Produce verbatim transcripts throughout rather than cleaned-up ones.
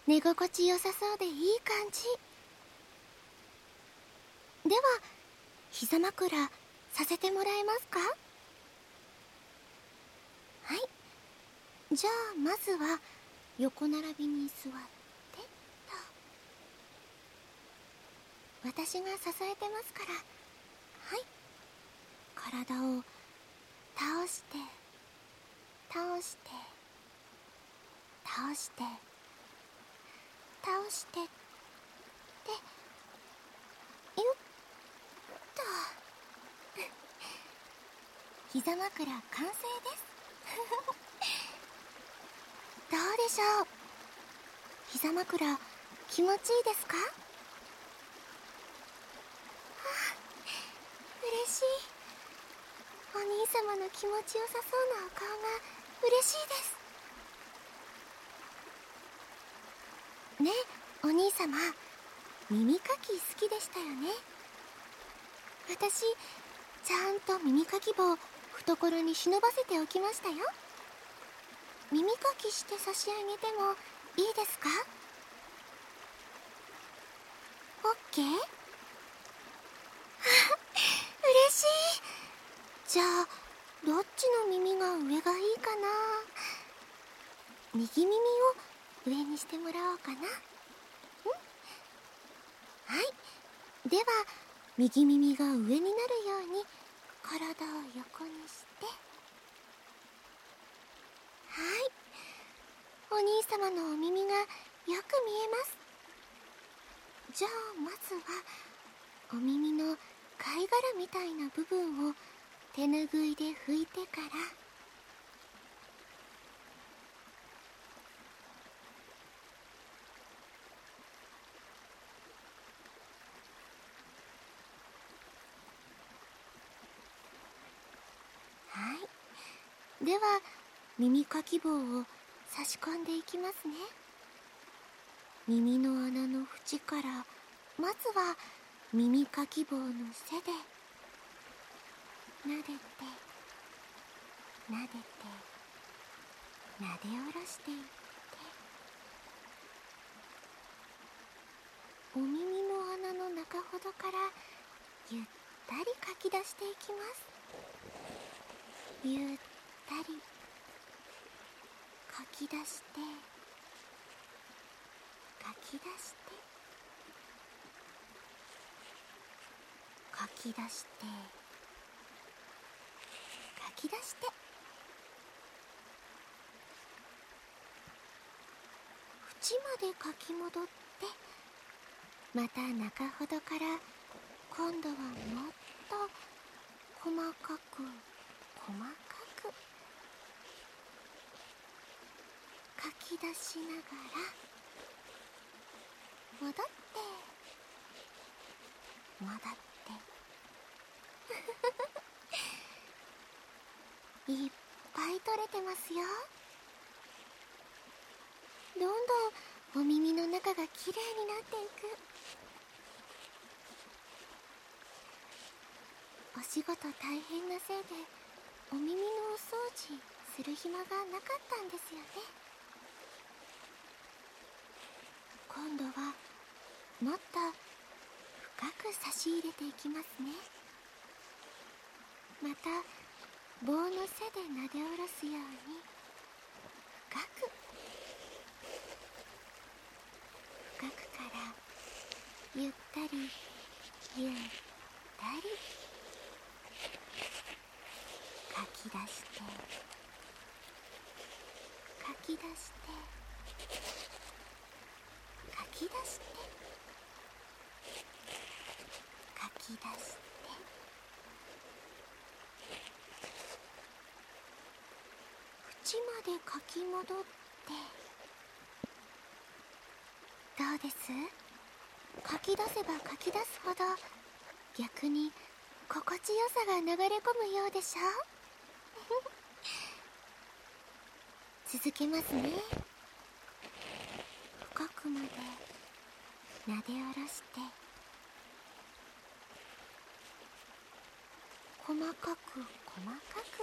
寝心地よさそうでいい感じ。では膝枕させてもらえますか？はい、じゃあまずは横並びに座ってと。私が支えてますから。はい、体を倒して倒して倒して倒してで、よっと膝枕完成ですどうでしょう？膝枕気持ちいいですか？あ、嬉しい。お兄様の気持ちよさそうなお顔が嬉しいです。ねえお兄様、耳かき好きでしたよね。私ちゃんと耳かき棒懐に忍ばせておきましたよ。耳かきして差し上げてもいいですか？オッケー？あ、嬉しい。じゃあどっちの耳が上がいいかな。右耳を上にしてもらおうかな。ん？はい、では右耳が上になるように体を横にして、はい、お兄様のお耳がよく見えます。じゃあまずはお耳の貝殻みたいな部分を手ぬぐいで拭いてから、はい、では耳かき棒を差し込んでいきますね。耳の穴の縁からまずは耳かき棒の背で撫でて撫でて撫で下ろしていって、お耳の穴の中ほどからゆったりかき出していきます。ゆったりかき出してかき出してかき出してかき出して、縁までかき戻って、また中ほどから今度はもっと細かく細かくかき出しながら戻って戻っていっぱい取れてますよ。どんどんお耳の中がきれいになっていく。お仕事大変なせいでお耳のお掃除する暇がなかったんですよね。今度はもっと深く差し入れていきますね。また棒の背で撫で下ろすように深く深くからゆったりゆったりかき出してかき出してかき出してかき出して縁までかき戻って、どうです？かき出せばかき出すほど逆に心地よさが流れ込むようでしょ続けますね。深くまで撫で下ろして、細かく細かく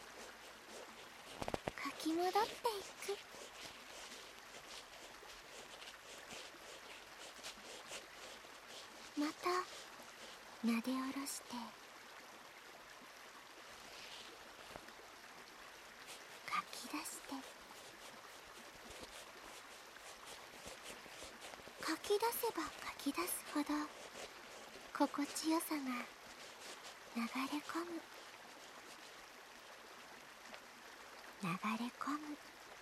かき戻っていく。 なで下ろしてかき出してかき出せばかき出すほど心地よさが流れ込む流れ込む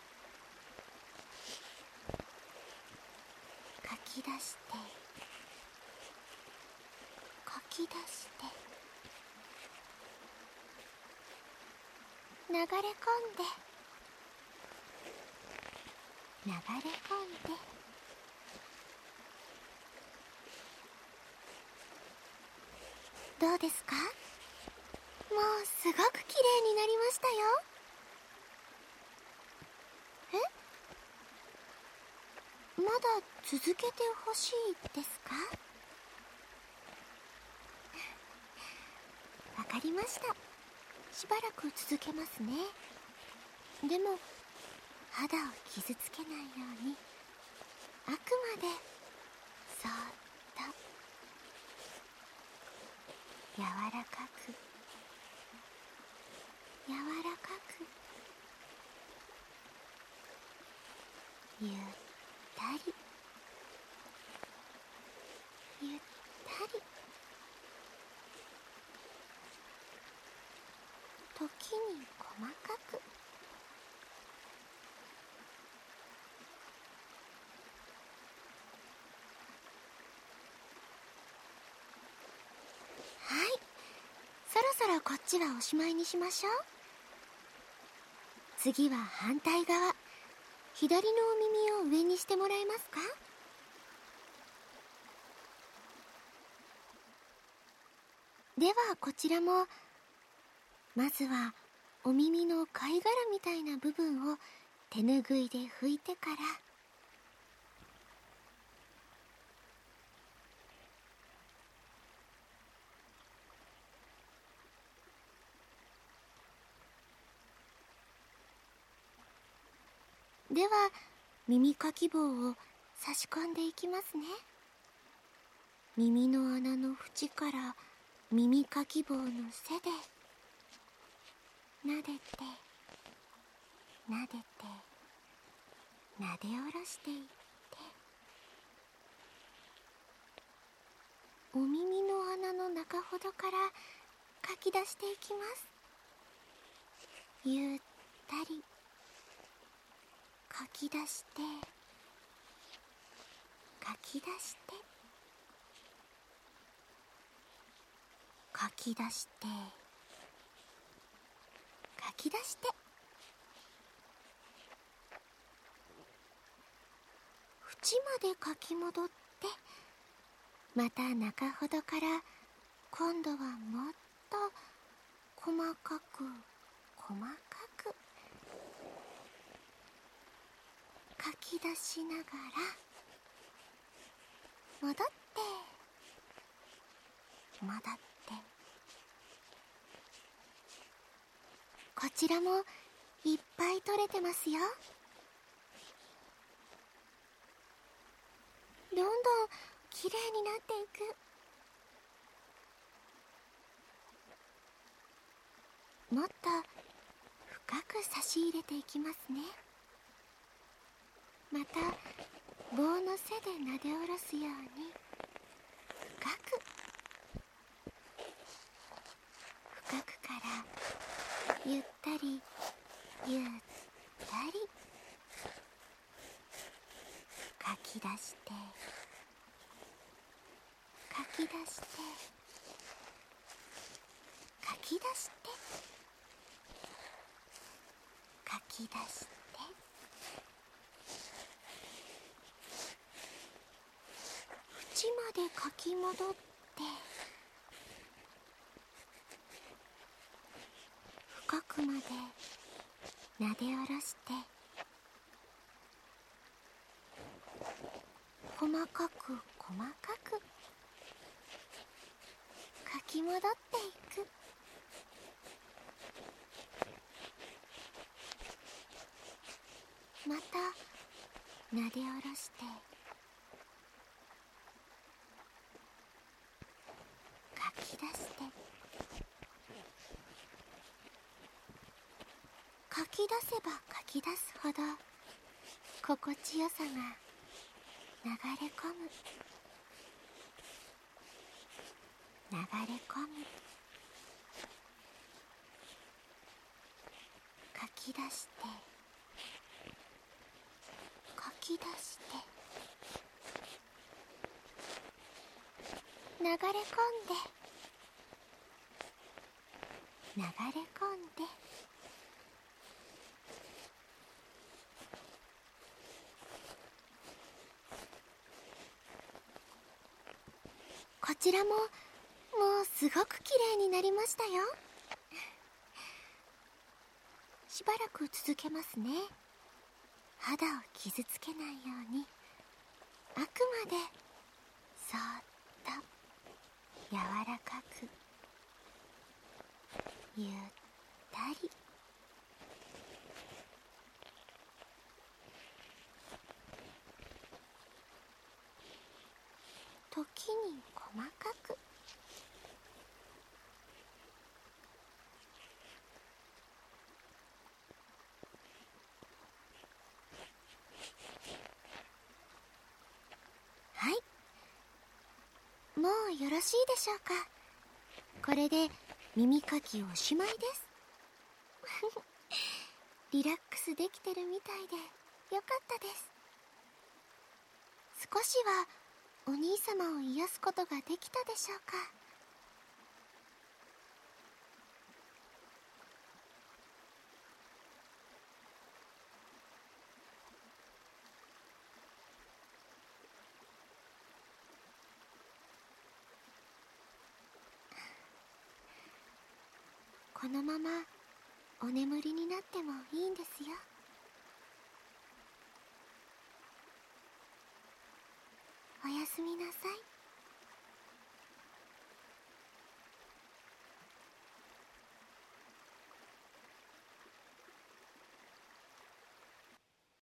かき出してかき出して流れ込んで流れ込んでどうですか？もうすごく綺麗になりましたよ。え？まだ続けてほしいですか？わかりました。しばらく続けますね。でも肌を傷つけないようにあくまでそーっと柔らかく柔らかくゆったりゆったり時に細かくはい、そろそろこっちはおしまいにしましょう。次は反対側、左のお耳を上にしてもらえますか？ではこちらもまずはお耳の貝殻みたいな部分を手ぬぐいで拭いてからでは耳かき棒を差し込んでいきますね。耳の穴の縁から耳かき棒の背でなでてなでてなで下ろしていってお耳の穴の中ほどからかき出していきます。ゆったりかき出してかき出してかき出してかき出して縁までかき戻ってまた中ほどから今度はもっと細かく細かくかき出しながら戻って戻ってこちらもいっぱい取れてますよ。どんどんきれいになっていく。もっと深く差し入れていきますね。また棒の背でなで下ろすように深く深くからゆったりゆったりかき出してかき出してかき出してかき出して縁までかき戻って深くまでなで下ろして細かく細かくかき戻っていく。またなで下ろしてか出せば書き出すほど心地よさが流れ込む、流れ込む。書き出して、書き出して、流れ込んで、流れ込んで、こちらももうすごく綺麗になりましたよ。しばらく続けますね。肌を傷つけないように、あくまでそーっと柔らかく、ゆったり。時に細かく。はい、もうよろしいでしょうか。これで耳かきおしまいですリラックスできてるみたいでよかったです。少しはお兄様を癒すことができたでしょうか。このままお眠りになってもいいんですよ。おやすみなさい。